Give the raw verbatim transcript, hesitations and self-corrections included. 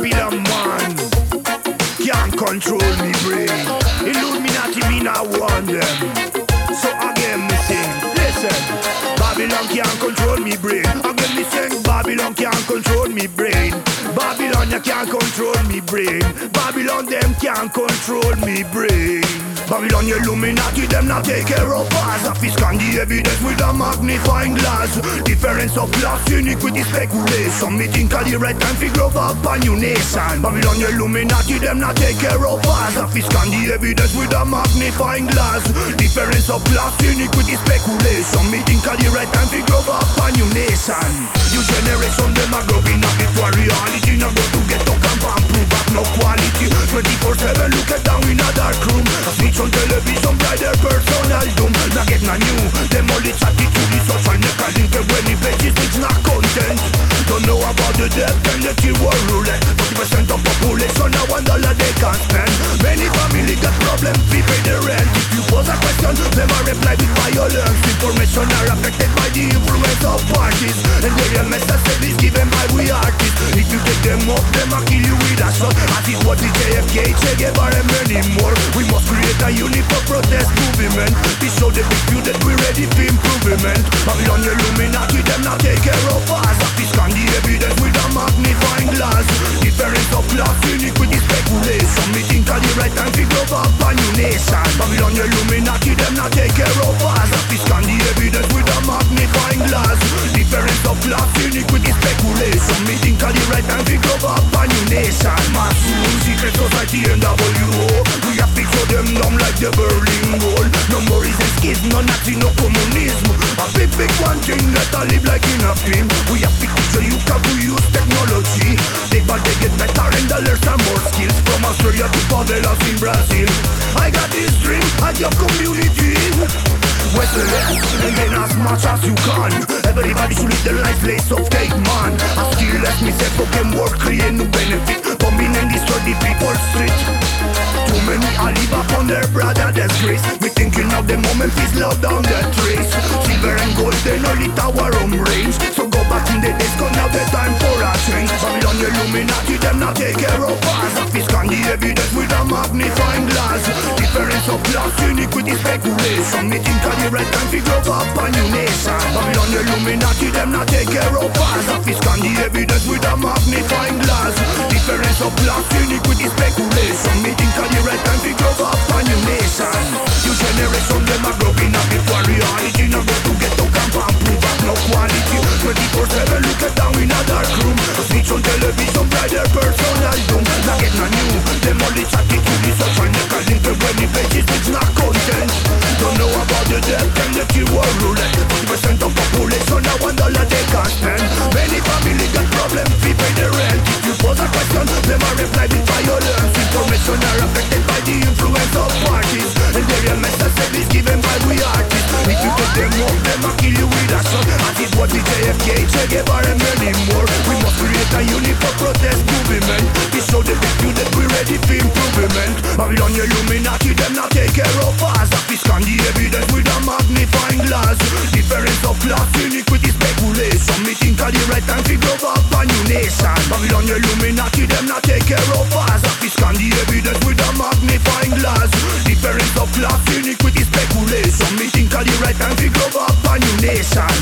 Babylon man can't control me brain. Illuminati me not want them. So again me sing, listen. Babylon can't control me brain. Again me sing, Babylon can't control me brain. Babylon you can't control me brain. Babylon them can't control me brain. Babylon Illuminati them not take care of us. I scan the evidence with a magnifying glass. Difference of class, iniquity, speculation. Me think of the right time to grow up a new nation. Babylon Illuminati them not take care of us. I scan the evidence with a magnifying glass. Difference of class, iniquity, speculation. Me think of the right time to grow up a new nation. New generation them are growing up before reality. Now go to get up and prove up no quality. Twenty-four seven look at down in a dark room. On television by their personal doom. Now get na new demolish attitude is social neck. I link it when the pages it's not content. Don't know about the death and the key war roulette. Forty percent of population now one dollar they can't spend. Many family got problems, we pay the rent. If you pose a question, them a reply with violence. Information are affected by the influence of parties. And their message is given by we artists. If you take them up, them a kill you with a shot. As it was the J F K, Che Guevara and many more. We must create a unit for protest movement. We show the big view that we're ready for improvement. Babylon Illuminati them not take care of us. We scan the evidence with a magnifying glass. Difference of class, iniquity, speculation. Me think of the right time to grow up a new nation. Babylon Illuminati them not take care of us. We scan the evidence with a magnifying glass. Difference of class, iniquity, speculation. Me think of the right time to grow up a new nation. Mass rule, secret society and W O. We have to show them dumb like the Berlin Wall. No more is escape, no Nazi, no communism. A big, big one thing that I live like in a film. We have to show you can we use technology. They but they get better and dollars and more skills. From Australia to favelas in Brazil. I got this dream, I have community. West the left, and then as much as you can. Everybody should live the life place of cake man. I still let me say fucking work, create new benefit. Bombing and destroy the people's street. Too many I live up on their brother disgrace. Me thinking of the moment is loud down the trace. Silver and gold they no lit our own range. So go back in the days, cause now the time for a change. Babylon Illuminati them not take care of us. I scan the evidence with a magnifying glass. Difference of class, iniquity, speculation. Me think of the right time to grow up a new nation. Babylon Illuminati them not take care of us. I scan the evidence with a magnifying glass. Difference of class, iniquity, speculation. Me think of the right time to grow up a new nation. New generation them are growing up before reality. Now go to get to camp and prove up no quality. Twenty-four seven look at down in a dark room. Switch on television by their personal doom. Now get na new demolish attitude is social neck. I link it when the pages it's not content. Don't know about the death and the key war roulette. Forty percent of population now one dollar they can't spend. Many family got problems, we pay the rent. If you pose a question, them a reply with violence. Information are affected by the influence of parties. And their message is given by we artists. If you take them up, them a kill you with a shot. As it was the J F K, Che Guevara and many more. We must create a unit for protest movement. We show the big view that we're ready for improvement. Babylon Illuminati them not take care of us. We scan the evidence with a magnifying glass. Difference of class, iniquity, speculation. Me think of the right time to grow up a new nation. Babylon Illuminati them not take care of us. We scan the evidence with a magnifying glass. Difference of class, iniquity, speculation. Me think of the right time to grow up a new nation.